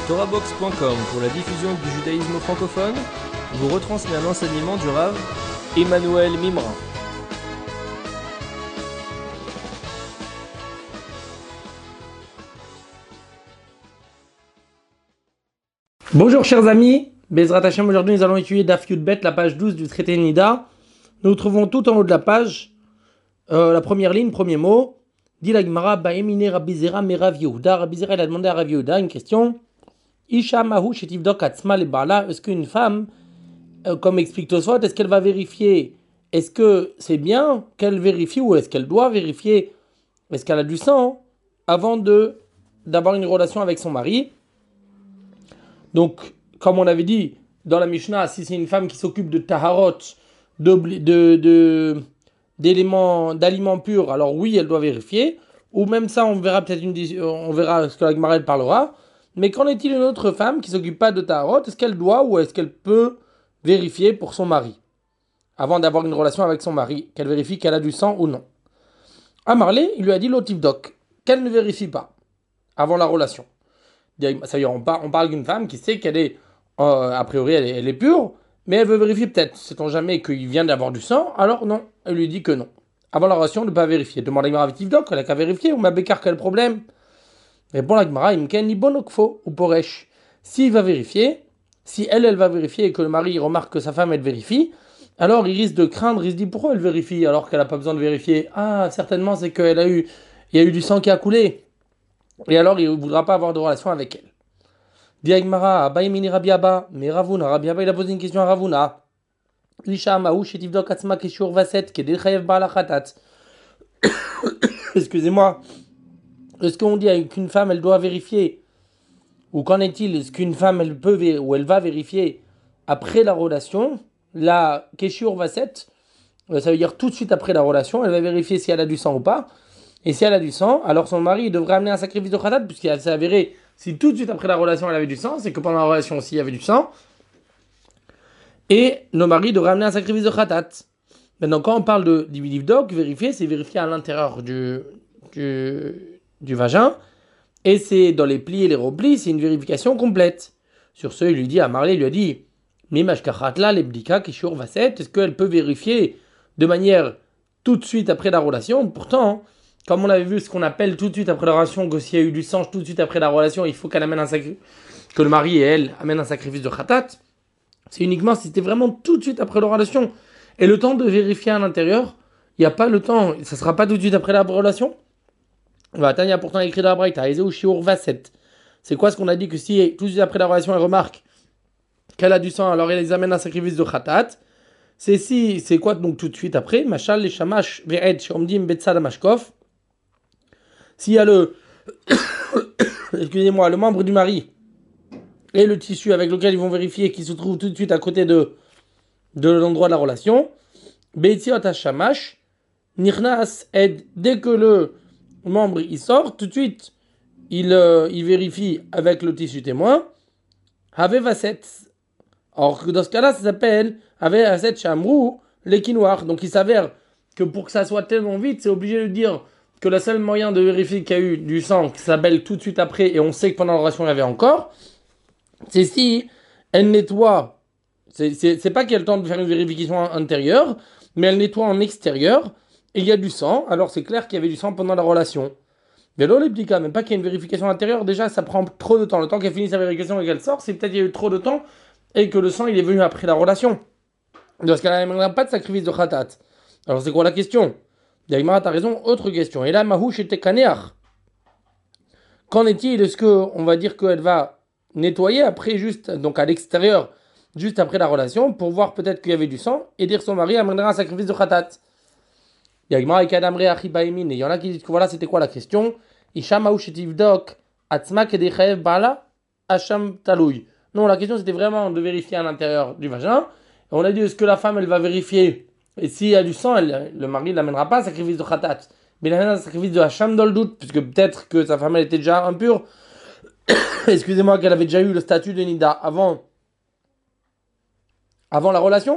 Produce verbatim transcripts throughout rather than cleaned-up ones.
Torahbox point com pour la diffusion du judaïsme francophone vous retransmet un enseignement du Rav Emmanuel Mimra. Bonjour chers amis, Bezrat Hashem, aujourd'hui nous allons étudier Daf Yud Bet, la page douze du traité Nida. Nous nous trouvons tout en haut de la page, euh, la première ligne, premier mot. Dit la Gemara, Ba'emine Rabbi Zera me Rav Yehuda. Rabbi Zera il a demandé à Rav Yehuda une question. Isha Mahu Shetivdok Atzma le Bala. Est-ce qu'une femme, euh, comme explique Tosfot, est-ce qu'elle va vérifier, est-ce que c'est bien qu'elle vérifie ou est-ce qu'elle doit vérifier, est-ce qu'elle a du sang avant de d'avoir une relation avec son mari? Donc, comme on avait dit dans la Mishnah, si c'est une femme qui s'occupe de taharot, de, de, de, d'éléments, d'aliments purs, alors oui, elle doit vérifier. Ou même ça, on verra peut-être une, on verra ce que la Gemara parlera. Mais qu'en est-il d'une autre femme qui s'occupe pas de taharot? Est-ce qu'elle doit ou est-ce qu'elle peut vérifier pour son mari avant d'avoir une relation avec son mari, qu'elle vérifie qu'elle a du sang ou non? Amarlé, il lui a dit l'otivdok, qu'elle ne vérifie pas avant la relation. Ça veut dire, on, par, on parle d'une femme qui sait qu'elle est, euh, a priori, elle est, elle est pure, mais elle veut vérifier peut-être. Sait-on jamais qu'il vient d'avoir du sang? Alors non, elle lui dit que non. Avant la relation, ne pas vérifier. Demande à Gemara Vitivdok, elle a qu'à vérifier, ou ma bécar, quel problème? Répond la Gemara, Imken Ibonokfo, ou Poresh. S'il va vérifier, si elle, elle va vérifier et que le mari remarque que sa femme, elle vérifie, alors il risque de craindre, il se dit pourquoi elle vérifie alors qu'elle n'a pas besoin de vérifier? Ah, certainement, c'est qu'elle a eu, il y a eu du sang qui a coulé. Et alors, il ne voudra pas avoir de relation avec elle. Diagmara, Abaïmini Rabiaba, mais Ravuna, Rabiaba, il a posé une question à Ravuna. Lisha Maou, Shetivdok Atzma Keshur Vaset, Kedel Chayev Balachatat. Excusez-moi. Est-ce qu'on dit qu'une femme, elle doit vérifier? Ou qu'en est-il? Est-ce qu'une femme, elle peut ou elle va vérifier après la relation? La Keshur Vaset, ça veut dire tout de suite après la relation, elle va vérifier si elle a du sang ou pas. Et si elle a du sang, alors son mari devrait amener un sacrifice de khatat, puisqu'il s'est avéré, si tout de suite après la relation elle avait du sang, c'est que pendant la relation aussi il y avait du sang. Et le mari devrait amener un sacrifice de khatat. Maintenant, quand on parle de d'ivdok, vérifier, c'est vérifier à l'intérieur du, du, du vagin. Et c'est dans les plis et les replis, c'est une vérification complète. Sur ce, il lui dit, à Marley, il lui a dit, Mimashkachatla, lebdika, kishur vaset, est-ce qu'elle peut vérifier de manière tout de suite après la relation? Pourtant, comme on avait vu ce qu'on appelle tout de suite après la relation, que s'il y a eu du sang tout de suite après la relation, il faut qu'elle amène un sacri... que le mari et elle amènent un sacrifice de khatat. C'est uniquement si c'était vraiment tout de suite après la relation. Et le temps de vérifier à l'intérieur, il n'y a pas le temps, ça ne sera pas tout de suite après la relation. Il y a pourtant écrit dans la Braïta, c'est quoi ce qu'on a dit que si tout de suite après la relation elle remarque qu'elle a du sang, alors elle les amène un sacrifice de khatat. C'est si, c'est quoi donc tout de suite après? Machal le shamash ve'ed shomdim betzad mashkof. S'il y a le, excusez-moi, le membre du mari et le tissu avec lequel ils vont vérifier qui se trouve tout de suite à côté de, de l'endroit de la relation, Beitziot hashamash, nirnas ed, dès que le membre il sort, tout de suite il, euh, il vérifie avec le tissu témoin, Have vaset. Or dans ce cas-là, ça s'appelle Have vaset shamrou lekinoir. Donc il s'avère que pour que ça soit tellement vite, c'est obligé de dire que le seul moyen de vérifier qu'il y a eu du sang qui s'appelle tout de suite après, et on sait que pendant la relation il y avait encore, c'est si elle nettoie, c'est, c'est, c'est pas qu'il y a le temps de faire une vérification intérieure, mais elle nettoie en extérieur, et il y a du sang, alors c'est clair qu'il y avait du sang pendant la relation. Mais là, les petits cas, même pas qu'il y ait une vérification intérieure, déjà ça prend trop de temps. Le temps qu'elle finisse sa vérification et qu'elle sort, c'est peut-être qu'il y a eu trop de temps, et que le sang il est venu après la relation. Dans ce cas-là, elle n'a pas de sacrifice de khatat. Alors c'est quoi la question? Yagmara, t'as raison, autre question. Et là, Mahouch était kanéach. Qu'en est-il? Est-ce qu'on va dire qu'elle va nettoyer après, juste, donc à l'extérieur, juste après la relation, pour voir peut-être qu'il y avait du sang, et dire son mari amènera un sacrifice de khatat? Yagmara, et kadamre achibaïmin. Et il y en a qui disent que voilà, c'était quoi la question? Isha Mahouch et tivdok, atzma kedechaev bala, hacham talouy. Non, la question c'était vraiment de vérifier à l'intérieur du vagin. Et on a dit, est-ce que la femme, elle va vérifier? Et s'il y a du sang, elle, le mari ne l'amènera pas à sacrifice de khatat, mais il amène un sacrifice de hacham dans le doute, puisque peut-être que sa femme elle était déjà impure. Excusez-moi, qu'elle avait déjà eu le statut de Nida avant, avant la relation.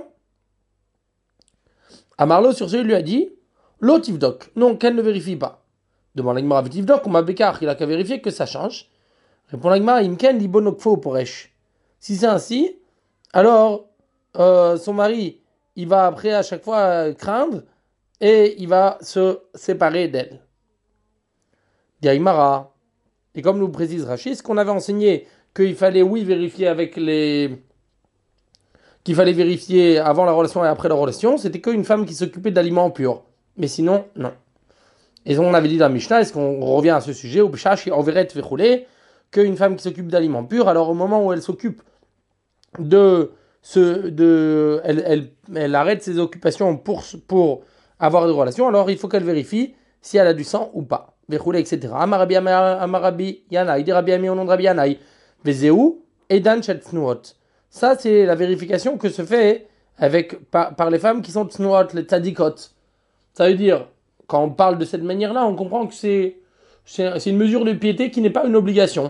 Amarlo, sur ce, il lui a dit, l'otivdok, non, qu'elle ne vérifie pas. Demande à Gemara Vitivdok, on m'a bécar, il a qu'à vérifier que ça change. Répond la Gemara, Imken li bonokfo poresh. Si c'est ainsi, alors euh, son mari, il va après à chaque fois euh, craindre et il va se séparer d'elle. Yaimara. Et comme nous précise Rachid, ce qu'on avait enseigné qu'il fallait, oui, vérifier avec les. Qu'il fallait vérifier avant la relation et après la relation, c'était qu'une femme qui s'occupait d'aliments purs. Mais sinon, non. Et on avait dit dans la Mishnah, est-ce qu'on revient à ce sujet, au Bishash, on verrait qu'une femme qui s'occupe d'aliments purs, alors au moment où elle s'occupe de. Ce, de elle, elle, elle arrête ses occupations pour, pour avoir des relations, alors il faut qu'elle vérifie si elle a du sang ou pas. Vechoulé, et cetera. Amarabi, Amarabi, Yanaï, dit Rabbi Ami au nom de Rabbi Yanaï. Vezéou, Edan Chetnuot. Ça, c'est la vérification que se fait avec, par, par les femmes qui sont Tnuot, les Tzadikot. Ça veut dire, quand on parle de cette manière-là, on comprend que c'est, c'est, c'est une mesure de piété qui n'est pas une obligation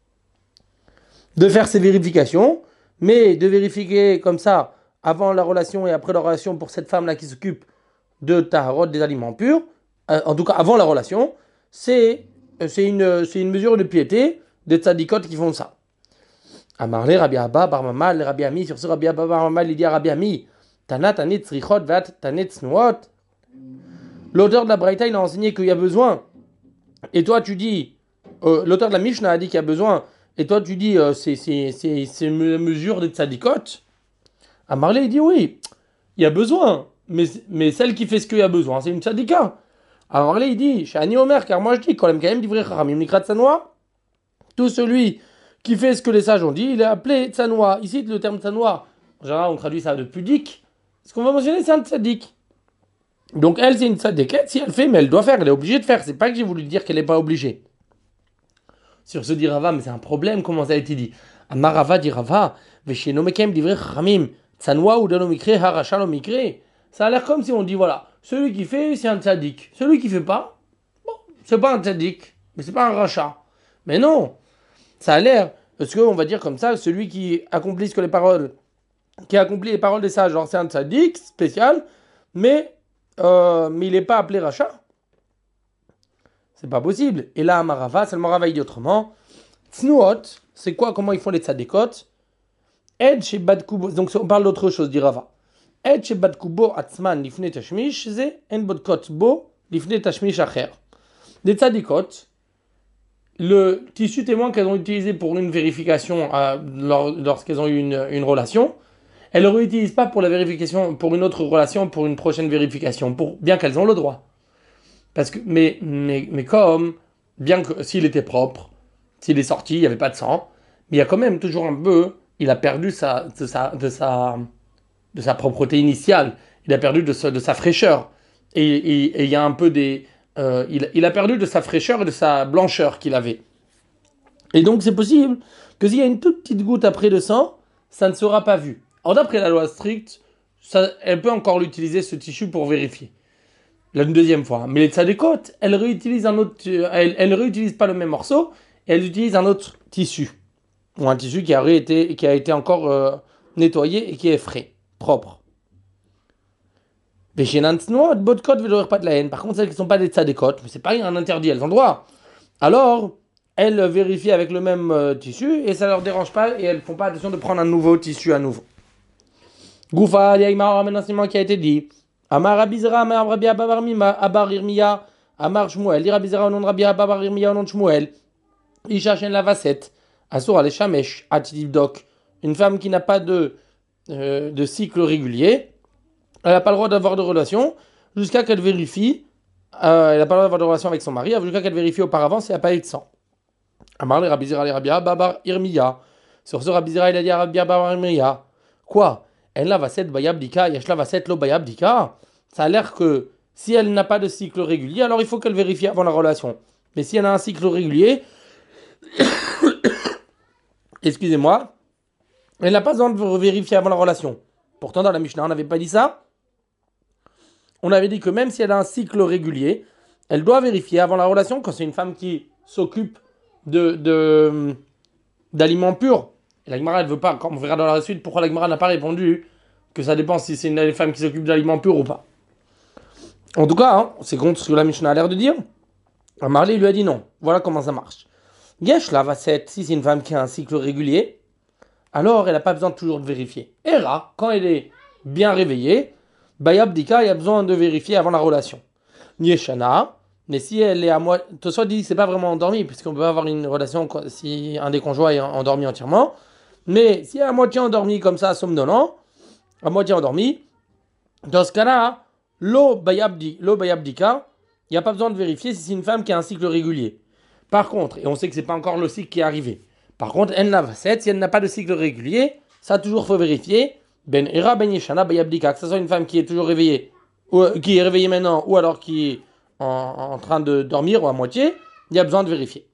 de faire ces vérifications, mais de vérifier comme ça, avant la relation et après la relation pour cette femme-là qui s'occupe de Taharot, des aliments purs, euh, en tout cas avant la relation, c'est, c'est, une, c'est une mesure de piété des tzadikot qui font ça. Amarle Rabbi Abba bar Mamal, Rabbi Ami, sur ce Rabbi Abba bar Mamal, il dit à Rabbi Ami, Tana tanit tzrichot vat tanit tznuot. L'auteur de la Braïta, il a enseigné qu'il y a besoin, et toi tu dis, euh, l'auteur de la Mishnah a dit qu'il y a besoin, et toi tu dis, euh, c'est, c'est, c'est, c'est une mesure des tzadikot. Amarle, il dit oui, il y a besoin, mais, mais celle qui fait ce qu'il y a besoin, c'est une tzadika. Alors là, il dit, Shani Omer, car moi je dis, quand même, quand même, divrei chachamim nikrat tzanoa. Tout celui qui fait ce que les sages ont dit, il est appelé tzanoa. Ici, le terme tzanoa, en général, on traduit ça de pudique. Ce qu'on va mentionner, c'est un tzadik. Donc elle, c'est une tzadikette. Si elle fait, mais elle doit faire, elle est obligée de faire. C'est pas que j'ai voulu dire qu'elle n'est pas obligée. Sur ce dit Rava, mais c'est un problème, comment ça a été dit. Amarava dit Rava, Vesheno mekem divrei chachamim, tzanoa ou danomikre, harasha lomikre. Ça a l'air comme si on dit, voilà, celui qui fait, c'est un tzaddik. Celui qui fait pas, bon, c'est pas un tzaddik, mais c'est pas un rachat. Mais non, ça a l'air, parce qu'on va dire comme ça, celui qui accomplit ce que les paroles, qui accomplit les paroles des sages, genre c'est un tzaddik spécial, mais, euh, mais il n'est pas appelé rachat. C'est pas possible. Et là, Amarava, c'est le Marava, il dit autrement. Tznuot, c'est quoi, comment ils font les tzadikot? Ed chez Badkubo, donc on parle d'autre chose, dit Rava. Et chez Badkubo Atzman lifne tashmish, c'est en bodkot bo lifne tashmish acher. Des tzadikot, le tissu témoin qu'elles ont utilisé pour une vérification euh, lors, lorsqu'elles ont eu une, une relation, elles ne le réutilisent pas pour la vérification, pour une autre relation, pour une prochaine vérification, pour, bien qu'elles ont le droit. Parce que, mais, mais, mais comme, bien que s'il était propre, s'il est sorti, il n'y avait pas de sang, mais il y a quand même toujours un peu, il a perdu sa, de sa, de sa, de sa propreté initiale, il a perdu de sa, de sa fraîcheur, et il y a un peu des, euh, il, il a perdu de sa fraîcheur et de sa blancheur qu'il avait. Et donc c'est possible que s'il y a une toute petite goutte après de sang, ça ne sera pas vu. Alors d'après la loi stricte, ça, elle peut encore l'utiliser ce tissu pour vérifier. La deuxième fois. Mais les tzadikot, elles réutilisent un autre, elles, elles réutilisent pas le même morceau, elles utilisent un autre tissu. Ou un tissu qui a été, qui a été encore euh, nettoyé et qui est frais, propre. Par contre, celles qui ne sont pas des tzadikot, mais c'est pas un interdit, elles ont le droit. Alors, elles vérifient avec le même euh, tissu et ça leur dérange pas et elles font pas attention de prendre un nouveau tissu à nouveau. Goufa, il y a un enseignement qui a été dit. Amar Abizra, Amar Rabbi Abar Mima, Abar Irmiya, Amar Shmuel, dit Rabizra au nom de Rabbi Abar Irmiya au nom de Shmuel. Isha Shen Lavaset, Asur al Shamesh, Atidivdok. Une femme qui n'a pas de, euh, de cycle régulier, elle n'a pas le droit d'avoir de relation jusqu'à qu'elle vérifie, euh, elle n'a pas le droit d'avoir de relation avec son mari, jusqu'à qu'elle vérifie auparavant s'il n'y a pas eu de sang. Amar le Rabizra, le Rabbi Abar Irmiya. Sur ce Rabizra, il a dit à Rabbi Abar Irmiya. Quoi? Elle la vaset bayabdika, yashla vaset lo bayabdika. Ça a l'air que si elle n'a pas de cycle régulier, alors il faut qu'elle vérifie avant la relation. Mais si elle a un cycle régulier, excusez-moi, elle n'a pas besoin de vérifier avant la relation. Pourtant, dans la Mishnah, on n'avait pas dit ça. On avait dit que même si elle a un cycle régulier, elle doit vérifier avant la relation quand c'est une femme qui s'occupe de, de, d'aliments purs. Et la Gemara, elle veut pas, quand on verra dans la suite, pourquoi la Gemara n'a pas répondu que ça dépend si c'est une femme qui s'occupe d'aliments purs ou pas. En tout cas, hein, c'est contre ce que la Mishnah a l'air de dire. Marley lui a dit non. Voilà comment ça marche. Yesh la vasset, si c'est une femme qui a un cycle régulier, alors elle n'a pas besoin de toujours de vérifier. Era, quand elle est bien réveillée, Bayabdika, il y a besoin de vérifier avant la relation. Yeshana, mais si elle est à moitié, Tosfot dit c'est pas vraiment endormi, puisqu'on peut avoir une relation si un des conjoints est endormi entièrement. Mais si elle est à moitié endormi comme ça, somnolent, à moitié endormi, dans ce cas-là, l'eau bayabdi, l'eau bayabdika, il n'y a pas besoin de vérifier si c'est une femme qui a un cycle régulier. Par contre, et on sait que c'est pas encore le cycle qui est arrivé. Par contre, en la vasset, si elle n'a pas de cycle régulier, ça toujours faut vérifier. Ben era ben yeshana bayabdika, que ce soit une femme qui est toujours réveillée, ou qui est réveillée maintenant, ou alors qui est en, en train de dormir ou à moitié, il y a besoin de vérifier.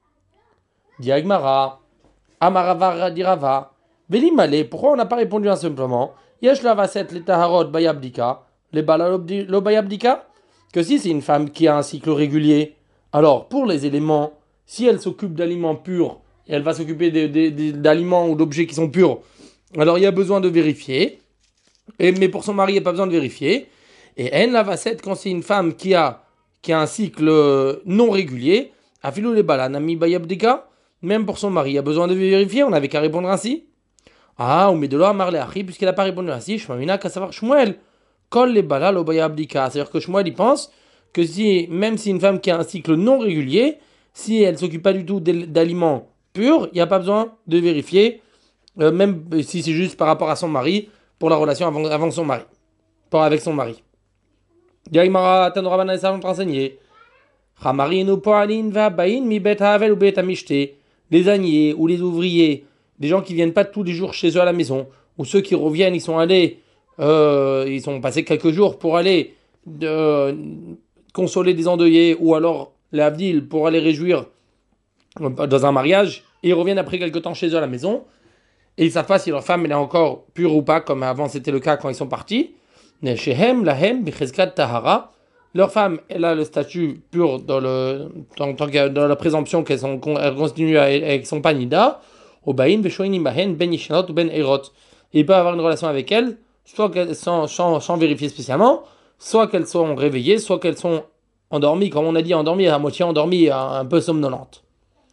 Diagmara, Amarava dirava, Velimale, pourquoi on n'a pas répondu un simplement? Yesh la vasset le taharot bayabdika, le balalo bayabdika, que si c'est une femme qui a un cycle régulier, alors pour les éléments, si elle s'occupe d'aliments purs, et elle va s'occuper d'aliments ou d'objets qui sont purs, alors il y a besoin de vérifier. Et, mais pour son mari, il n'y a pas besoin de vérifier. Et en la vasset, quand c'est une femme qui a, qui a un cycle non régulier, afilou les balanami bayabdika, même pour son mari, il y a besoin de vérifier. On n'avait qu'à répondre ainsi. Ah, ou mais de là, Marley Achi, puisqu'elle n'a pas répondu ainsi, je m'amina qu'à savoir Shmuel. Kol les balal au bayabdika. C'est-à-dire que Shmuel, il pense que si, même si une femme qui a un cycle non régulier, si elle ne s'occupe pas du tout d'aliments purs, il n'y a pas besoin de vérifier, euh, même si c'est juste par rapport à son mari, pour la relation avant, avant son mari, pas avec son mari. Diagmara, Tanoraban, ça va enseigner. Chamarinu po'alin va'bain mi bet havel ou bet amishte. Les âniers ou les ouvriers, des gens qui viennent pas tous les jours chez eux à la maison, ou ceux qui reviennent, ils sont allés, euh, ils sont passés quelques jours pour aller euh, consoler des endeuillés, ou alors l'avdil pour aller réjouir dans un mariage, et ils reviennent après quelques temps chez eux à la maison, et ils ne savent pas si leur femme elle est encore pure ou pas, comme avant c'était le cas quand ils sont partis. Shehem lahem bichezkat tahara. Leur femme, elle a le statut pur dans, le, dans, dans la présomption qu'elle continue avec son panida. Obaïn veshoinim bahen ben yishanot ou ben erot. Il peut avoir une relation avec elle, soit qu'elles sans, sans, sans vérifier spécialement, soit qu'elles sont réveillées, soit qu'elles sont endormies, comme on a dit, endormies, à moitié endormies, un peu somnolentes.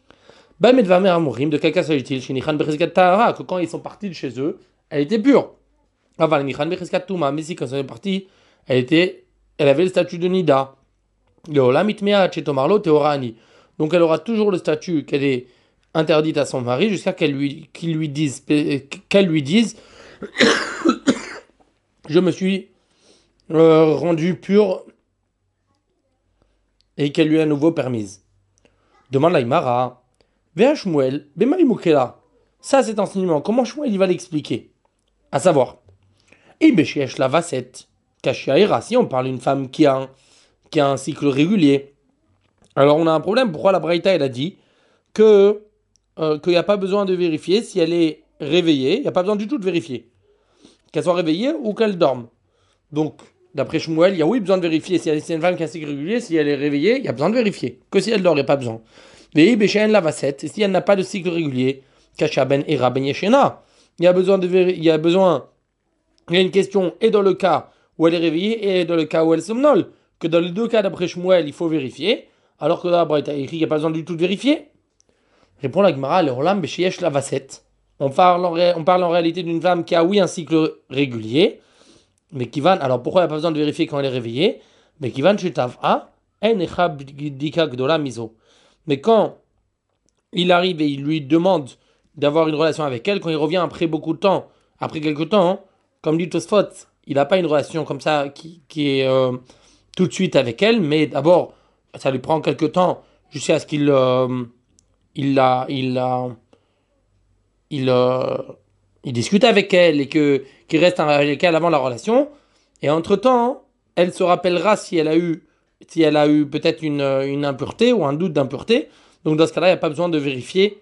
De quel cas s'agit-il? Que quand ils sont partis de chez eux, elle était pure. Mais si quand ils sont partis, elle, était, elle avait le statut de Nida. Donc elle aura toujours le statut qu'elle est interdite à son mari jusqu'à qu'elle lui, qu'il lui dise, qu'elle lui dise je me suis euh, rendue pure et qu'elle lui est à nouveau permise. Demande la Imara. Véa Shmuel, Bemalimukela. Ça, cet enseignement, comment Shmuel il va l'expliquer? À savoir, Ibeshiesh la vasset, Kashiaira, si on parle d'une femme qui a, un, qui a un cycle régulier, alors on a un problème. Pourquoi la Braïta, elle a dit que euh, qu'il n'y a pas besoin de vérifier si elle est réveillée, il n'y a pas besoin du tout de vérifier. Qu'elle soit réveillée ou qu'elle dorme. Donc, d'après Shmuel, il y a oui besoin de vérifier si c'est une femme qui a un cycle régulier, si elle est réveillée, il y a besoin de vérifier. Que si elle dort, il n'y a pas besoin. Et si elle n'a pas de cycle régulier, ben il y a besoin de il y a besoin, il y a une question et dans le cas où elle est réveillée et dans le cas où elle somnole, que dans les deux cas d'après Shmuel, il faut vérifier, alors que dans la Braïta écrit qu'il n'y a pas besoin du tout de vérifier. Répond la Gemara, le Rolam Besheyesh la Vasset. On parle en ré... on parle en réalité d'une femme qui a oui un cycle régulier, mais qui va, alors pourquoi il n'y a pas besoin de vérifier quand elle est réveillée, mais qui va chetav'a en echa bdika gdola miso. Mais quand il arrive et il lui demande d'avoir une relation avec elle, quand il revient après beaucoup de temps, après quelques temps, hein, comme dit Tosfot, il n'a pas une relation comme ça qui, qui est euh, tout de suite avec elle, mais d'abord, ça lui prend quelques temps jusqu'à ce qu'il euh, il la, il la, il, euh, il discute avec elle et que, qu'il reste avec elle avant la relation. Et entre-temps, elle se rappellera si elle a eu si elle a eu peut-être une, une impureté ou un doute d'impureté. Donc dans ce cas-là, il n'y a pas besoin de vérifier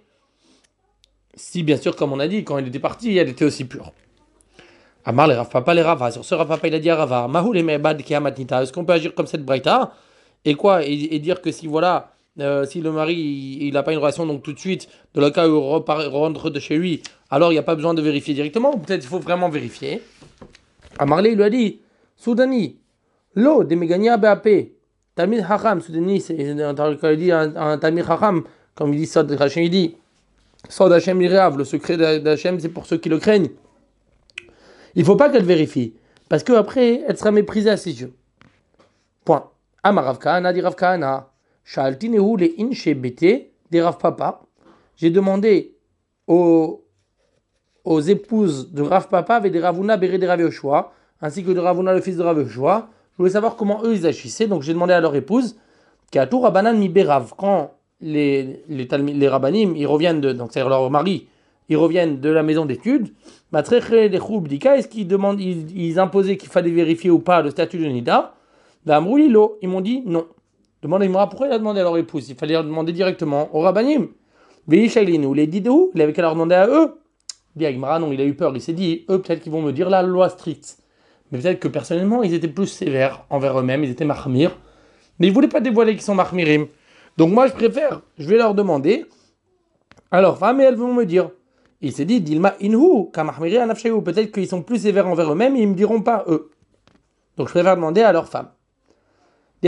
si, bien sûr, comme on a dit, quand elle était partie, elle était aussi pure. Amar les Rav Papa les Rava. Sur ce, Rav Papa, il a dit à Rava, Mahou les Mebad qui a matnita. Est-ce qu'on peut agir comme cette Braïta et quoi et, et dire que si voilà, euh, si le mari il n'a pas une relation, donc tout de suite, dans le cas où il rentre de chez lui, alors il n'y a pas besoin de vérifier directement, ou peut-être il faut vraiment vérifier. Amarlé, il lui a dit, Soudani, l'eau de Megania B A P. Tamir Hacham, Soudani, c'est un, un Tamir Hacham, comme il dit Sod Hachem, il dit Sod Hachem Irav, le secret d'Hachem, c'est pour ceux qui le craignent. Il ne faut pas qu'elle vérifie, parce qu'après, elle sera méprisée à ses yeux. Point. Amar Rav Kahana, dit Rav Kahana, Sha'alti nehu le inche bete, des Rav Papa. J'ai demandé aux, aux épouses de Rav Papa, avec des Ravuna Béré des Rav Yoshua, ainsi que de Ravuna, le fils de Rav Yoshua. Je voulais savoir comment eux ils agissaient, donc j'ai demandé à leur épouse, qu'à tout Rabbanan mi Bérav, quand les, les, les Rabbanim, ils reviennent de, donc c'est-à-dire leur mari, ils reviennent de la maison d'études, est-ce qu'ils demandent, ils, ils imposaient qu'il fallait vérifier ou pas le statut de Nida? Ils m'ont dit non. Demandez-moi pourquoi il a demandé à leur épouse. Il fallait leur demander directement au Rabbanim. Les Didou, il avait qu'à leur demander à eux. Dit Agmara, non, il a eu peur. Il s'est dit, eux, peut-être qu'ils vont me dire la loi stricte. Mais peut-être que personnellement, ils étaient plus sévères envers eux-mêmes. Ils étaient mahmir. Mais ils ne voulaient pas dévoiler qu'ils sont mahmirim. Donc moi, je préfère, je vais leur demander. Alors, femmes, elles vont me dire. Il s'est dit, Dilma inhu, kamahmiri anafshayu. Peut-être qu'ils sont plus sévères envers eux-mêmes et ils ne me diront pas eux. Donc je préfère demander à leurs femmes. Il y a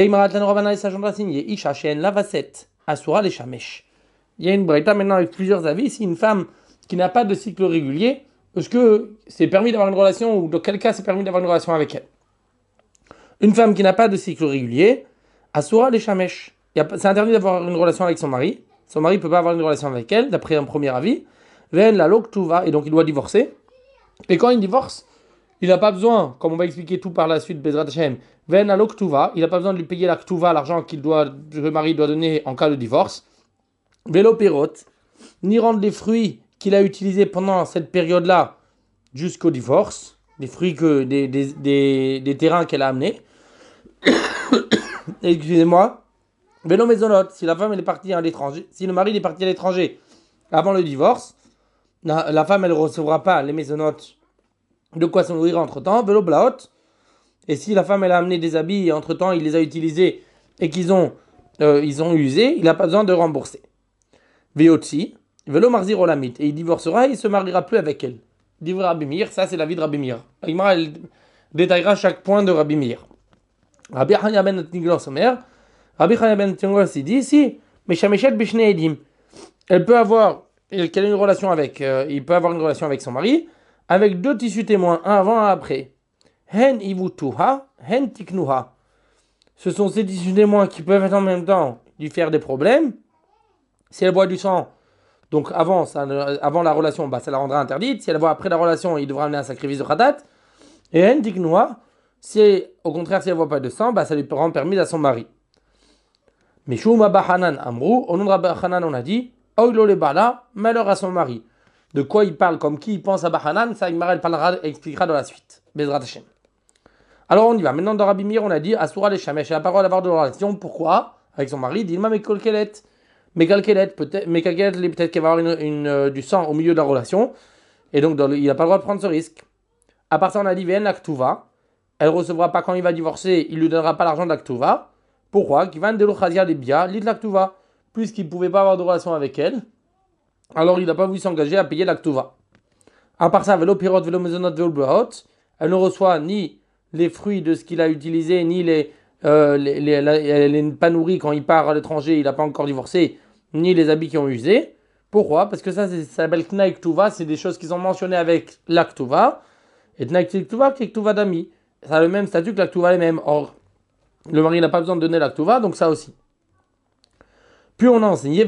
une braïta maintenant avec plusieurs avis. Si une femme qui n'a pas de cycle régulier, est-ce que c'est permis d'avoir une relation ou dans quel cas c'est permis d'avoir une relation avec elle? Une femme qui n'a pas de cycle régulier, Asura les Shamesh. C'est interdit d'avoir une relation avec son mari. Son mari ne peut pas avoir une relation avec elle, d'après un premier avis. Ven la loktuva, et donc il doit divorcer. Et quand il divorce, il n'a pas besoin, comme on va expliquer tout par la suite, Bezrat Hashem, Ven la loktuva, il n'a pas besoin de lui payer la ktuva, l'argent qu'il doit, que le mari doit donner en cas de divorce. Vélo perot, ni rendre les fruits qu'il a utilisés pendant cette période-là jusqu'au divorce, des fruits que des, des, des, des terrains qu'elle a amenés. Excusez-moi. Vélo maisonot, si la femme elle est partie à l'étranger, si le mari est parti à l'étranger avant le divorce, la, la femme elle ne recevra pas les maisonnotes de quoi se nourrir entre temps. Vélo blaot, et si la femme elle a amené des habits et entre temps il les a utilisés et qu'ils ont euh, ils ont usé, il n'a pas besoin de rembourser. Véotsi, vélo marzir olamit, et il divorcera et il se mariera plus avec elle. Dit Rabbi Meir, ça c'est la vie de Rabbi Meir. Agmara elle détaillera chaque point de Rabbi Meir. Rabbi Chaya ben Tiglos Omer, Rabbi Chaya ben Tiglos il dit si, mais Shameshet b'shnei edim, elle peut avoir, qu'elle a une relation avec, euh, il peut avoir une relation avec son mari, avec deux tissus témoins, un avant, un après. Hen ivutuha, hen tiknuha. Ce sont ces tissus témoins qui peuvent en même temps lui faire des problèmes. Si elle boit du sang, donc avant, ça, avant la relation, bah, ça la rendra interdite. Si elle boit après la relation, il devra amener un sacrifice de khatat. Et hen tiknuha, si au contraire, si elle ne boit pas de sang, bah, ça lui rend permis à son mari. Mais Shuma Bahanan Amrou, au nom de Rabbi Hanan, on a dit Oilo le bala, malheur à son mari. De quoi il parle, comme qui il pense à Bahanan, ça Igmara parlera et expliquera dans la suite. Bezrat Hashem. Alors on y va. Maintenant dans Rabbi Meir, on a dit Asura les Shamesh, elle n'a pas le droit d'avoir de relation. Pourquoi? Avec son mari, Dilma Mekolkelet. Mekolkelet, peut-être, Mekolkelet, peut-être qu'elle va avoir une, une, euh, du sang au milieu de la relation. Et donc dans le, il n'a pas le droit de prendre ce risque. À part ça, on a dit Ven l'Aktuva. Elle ne recevra pas quand il va divorcer, il ne lui donnera pas l'argent de l'Aktuva. Pourquoi? Kivan de l'Ochazia des Bia, lit l'Aktuva. Puisqu'il ne pouvait pas avoir de relation avec elle, alors il n'a pas voulu s'engager à payer l'Aktuva. À part ça, Velo Pirot, Velo Mezonot, Velo Blaot, elle ne reçoit ni les fruits de ce qu'il a utilisé, ni les, euh, les, les, les, elle n'est pas nourrie quand il part à l'étranger, il n'a pas encore divorcé, ni les habits qui ont usé. Pourquoi? Parce que ça, ça s'appelle Tnaï Ktuva, c'est des choses qu'ils ont mentionnées avec l'Aktuva. Et Tnaï Ktuva, c'est Ktuva d'ami. Ça a le même statut que l'Aktuva les mêmes. Or, le mari n'a pas besoin de donner l'Aktuva, donc ça aussi. Puis on a enseigné,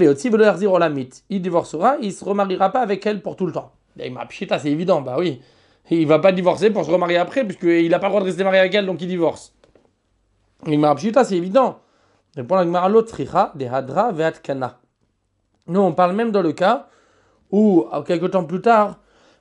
il divorcera, il ne se remariera pas avec elle pour tout le temps. Il m'a pchita, c'est évident, bah oui. Il ne va pas divorcer pour se remarier après, puisqu'il n'a pas le droit de rester marié avec elle, donc il divorce. Il m'a pchita, c'est évident. Répond la Gemara l'autricha, des hadra ve'atkana. Nous, on parle même dans le cas où, quelques temps plus tard,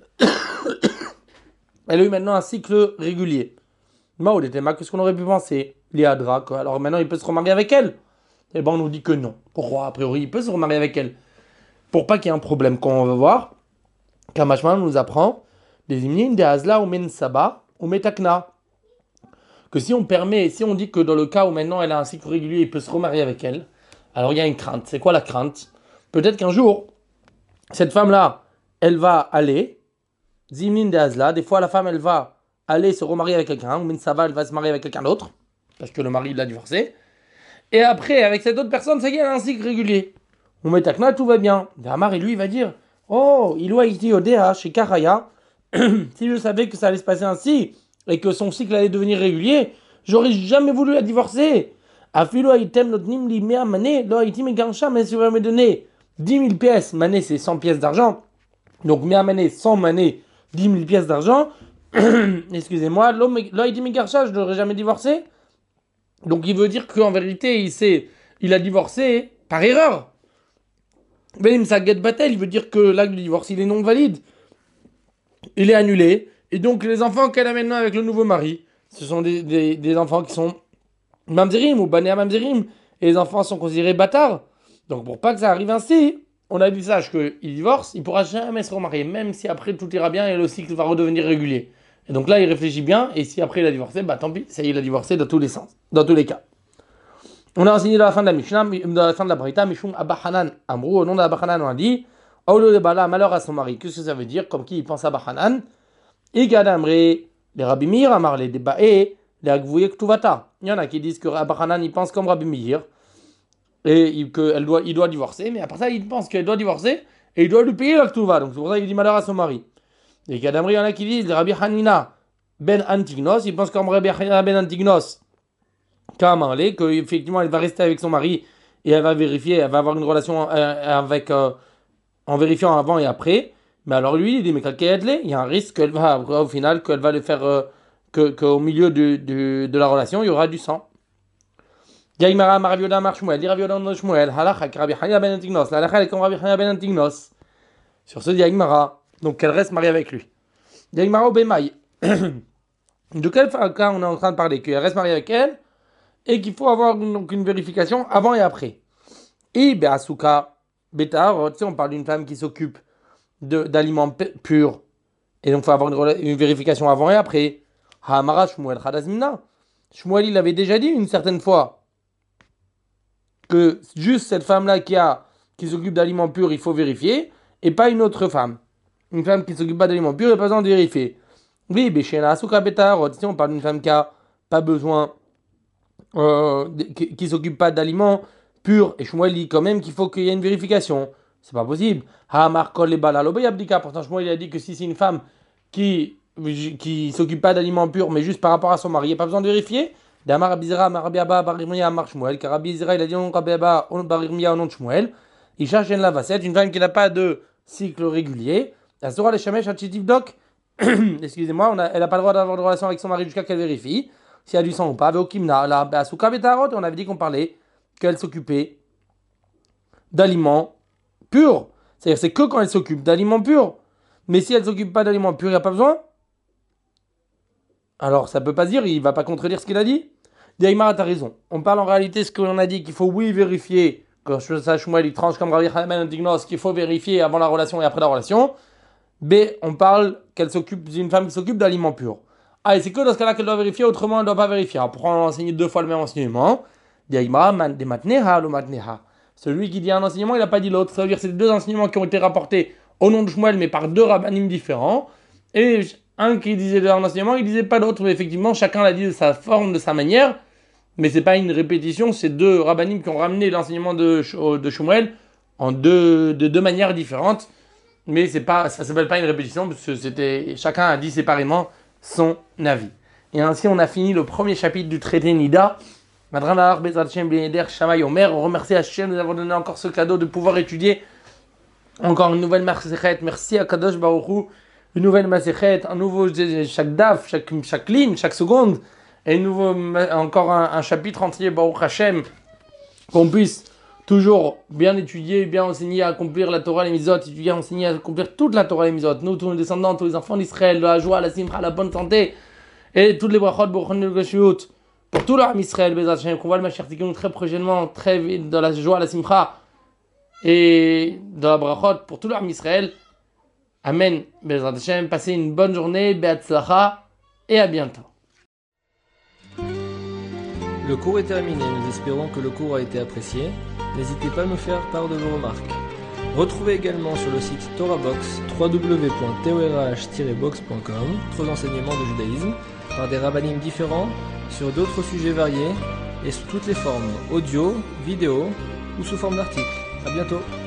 elle a eu maintenant un cycle régulier. Mao était ma, qu'est-ce qu'on aurait pu penser? Les hadra, quoi. Alors maintenant, il peut se remarier avec elle. Eh ben on nous dit que non. Pourquoi? A priori, il peut se remarier avec elle. Pour pas qu'il y ait un problème, quand on va voir, Kamashman nous apprend des imnin des hazla ou men saba ou metakna. Que si on permet, si on dit que dans le cas où maintenant elle a un cycle régulier, il peut se remarier avec elle, alors il y a une crainte. C'est quoi la crainte? Peut-être qu'un jour, cette femme-là, elle va aller, zimnin des hazla, des fois la femme, elle va aller se remarier avec quelqu'un, ou men saba, elle va se marier avec quelqu'un d'autre, parce que le mari l'a divorcé. Et après, avec cette autre personne, ça y est, elle a un cycle régulier. On met Takna, tout va bien. Amar, et lui, il va dire, oh, il a été au D H chez Karaya. Si je savais que ça allait se passer ainsi, et que son cycle allait devenir régulier, j'aurais jamais voulu la divorcer. Afilo item notre nim li mea mané, lo itim gansha, mais si vous me donner dix mille pièces, mané c'est cent pièces d'argent. Donc mea mané, cent mané, dix mille pièces d'argent. Excusez-moi, lo itim gansha, je l'aurais jamais divorcé. Donc il veut dire qu'en vérité, il s'est, il a divorcé par erreur. Venim Saget Batel, il veut dire que l'acte de divorce, il est non valide. Il est annulé. Et donc, les enfants qu'elle a maintenant avec le nouveau mari, ce sont des, des, des enfants qui sont mamzerim ou banéa mamzerim. Et les enfants sont considérés bâtards. Donc, pour pas que ça arrive ainsi, on a dit sache qu'il divorce, il pourra jamais se remarier, même si après tout ira bien et le cycle va redevenir régulier. Et donc là, il réfléchit bien. Et si après il a divorcé, bah tant pis, ça y est, il a divorcé dans tous les sens, dans tous les cas. On a enseigné dans la fin de la Mishnah, dans la fin de la Braïta, Mishum Abahanan Amrou, au nom d'Abahanan, on a dit Aolo de Bala, malheur à son mari. Qu'est-ce que ça veut dire? Comme qui il pense à Abahanan? Et Gadamré, les Rabbi Meir, Amar les Débaé, les Agvouye Ktuvata. Il y en a qui disent que Abahanan il pense comme Rabbi Meir et qu'il doit, il doit divorcer, mais après ça, il pense qu'elle doit divorcer et il doit lui payer la Ktuva. Donc c'est pour ça qu'il dit malheur à son mari. Et Gadamré, il y en a qui disent les Rabbi Hanina Ben Antignos, il pense comme Rabbi Hanina Ben Antignos. Qu'elle qu'effectivement elle va rester avec son mari et elle va vérifier, elle va avoir une relation avec, euh, en vérifiant avant et après. Mais alors lui, il dit, mais il y a un risque qu'elle va, au final, qu'elle va le faire, euh, que, qu'au milieu de, de, de la relation, il y aura du sang. Sur ce, Yaïmara, donc qu'elle reste mariée avec lui. Yaïmara au Bemaï. De quel cas on est en train de parler? Qu'elle reste mariée avec elle et qu'il faut avoir une, donc une vérification avant et après. Et Beasuka, Betar, tu sais, on parle d'une femme qui s'occupe de, d'aliments p- purs. Et donc il faut avoir une, une vérification avant et après. Ha'amara Shmuel Chadazmina. Shmuel, il avait déjà dit une certaine fois que juste cette femme-là qui, a, qui s'occupe d'aliments purs, il faut vérifier, et pas une autre femme. Une femme qui ne s'occupe pas d'aliments purs, il n'y a pas besoin de vérifier. Oui, Beshena Asuka Betar, tu sais, on parle d'une femme qui n'a pas besoin. Euh, qui, qui s'occupe pas d'aliments purs, et Shmuel dit quand même qu'il faut qu'il y ait une vérification. C'est pas possible. Ha Markol les balalobe abdika. Pourtant Shmuel il a dit que si c'est une femme qui qui s'occupe pas d'aliments purs, mais juste par rapport à son mari, il n'y a pas besoin de vérifier. Damar Abizra Marabiaba Barimia Mar Shmuel, car Abizra il a dit on Rabiaba on Barimia au nom de Shmuel. Il cherche une lavacette, une femme qui n'a pas de cycle régulier. La Sora les Shamesh Hachitivdok. Excusez-moi, on a, elle n'a pas le droit d'avoir de relation avec son mari jusqu'à qu'elle vérifie s'il y a du sang ou pas. On avait dit qu'on parlait qu'elle s'occupait d'aliments purs. C'est-à-dire c'est que quand elle s'occupe d'aliments purs. Mais si elle ne s'occupe pas d'aliments purs, il n'y a pas besoin. Alors ça ne peut pas se dire, il ne va pas contredire ce qu'il a dit. Daïmar, tu as raison. On parle en réalité ce qu'on a dit qu'il faut oui vérifier. Quand je sache moi, il tranche comme Rabbi Hanan Dignos qu'il faut vérifier avant la relation et après la relation. B, on parle qu'elle s'occupe d'une femme qui s'occupe d'aliments purs. Ah, et c'est que dans ce cas-là qu'elle doit vérifier, autrement elle ne doit pas vérifier. Alors, pourquoi on enseigne deux fois le même enseignement? Celui qui dit un enseignement, il n'a pas dit l'autre. Ça veut dire que c'est deux enseignements qui ont été rapportés au nom de Shmuel, mais par deux rabbanim différents. Et un qui disait un enseignement, il disait pas l'autre. Mais effectivement, chacun l'a dit de sa forme, de sa manière. Mais c'est pas une répétition, c'est deux rabbanim qui ont ramené l'enseignement de, de Shmuel en deux, de deux manières différentes. Mais c'est pas, ça ne s'appelle pas une répétition, parce que c'était, chacun a dit séparément son avis. Et ainsi, on a fini le premier chapitre du traité Nida. On remercie Hachem de nous avoir donné encore ce cadeau de pouvoir étudier encore une nouvelle Masechet. Merci à Kadosh Baruch Hu, une nouvelle Masechet, un nouveau, chaque daf, chaque, chaque ligne, chaque seconde, et une nouveau, encore un, un chapitre entier, Baruch Hashem, qu'on puisse toujours bien étudier, bien enseigner à accomplir la Torah, les Mizot, étudier, enseigner à accomplir toute la Torah, les Mizot. Nous, tous nos descendants, tous les enfants d'Israël, la joie, la simcha, la bonne santé, et toutes les brachot, pour tout l'âme Israël, qu'on voit le Mashiach Tikkun très prochainement, très vite, dans la joie, la simcha, et dans la brachot, pour tout l'âme Israël. Amen. Bezrat Hashem, passez une bonne journée, be'atzlacha, et à bientôt. Le cours est terminé, nous espérons que le cours a été apprécié. N'hésitez pas à nous faire part de vos remarques. Retrouvez également sur le site TorahBox w w w point torah tiret box point com d'autres enseignements de judaïsme par des rabbanim différents sur d'autres sujets variés et sous toutes les formes, audio, vidéo ou sous forme d'articles. À bientôt.